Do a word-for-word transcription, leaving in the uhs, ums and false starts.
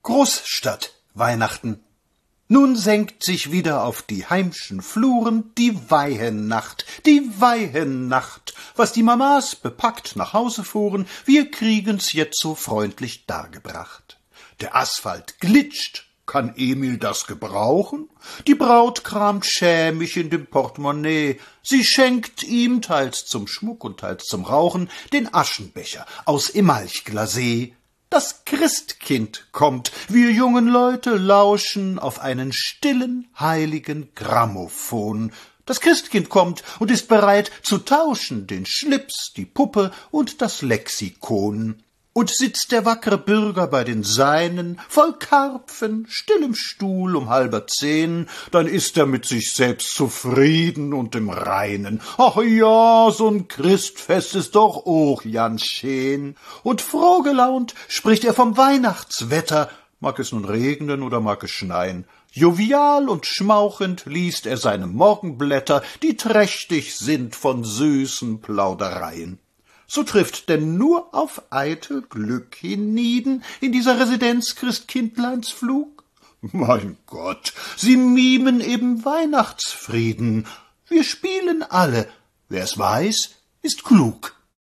Großstadt Weihnachten. Nun senkt sich wieder auf die heimschen Fluren die Weihennacht, die Weihennacht. Was die Mamas bepackt nach Hause fuhren, wir kriegen's jetzt so freundlich dargebracht. Der Asphalt glitscht, kann Emil das gebrauchen? Die Braut kramt schämig in dem Portemonnaie. Sie schenkt ihm, teils zum Schmuck und teils zum Rauchen, den Aschenbecher aus Emailchglasé. Das Christkind kommt, wir jungen Leute lauschen auf einen stillen, heiligen Grammophon. Das Christkind kommt und ist bereit zu tauschen den Schlips, die Puppe und das Lexikon. Und sitzt der wackre Bürger bei den Seinen, voll Karpfen, still im Stuhl um halber zehn, dann ist er mit sich selbst zufrieden und im Reinen. Ach ja, so'n Christfest ist doch auch ganz schön. Und froh gelaunt spricht er vom Weihnachtswetter, mag es nun regnen oder mag es schneien. Jovial und schmauchend liest er seine Morgenblätter, die trächtig sind von süßen Plaudereien. So trifft denn nur auf eitel Glück hienieden in dieser Residenz Christkindleins Flug? Mein Gott, sie mimen eben Weihnachtsfrieden. Wir spielen alle. Wer's weiß, ist klug.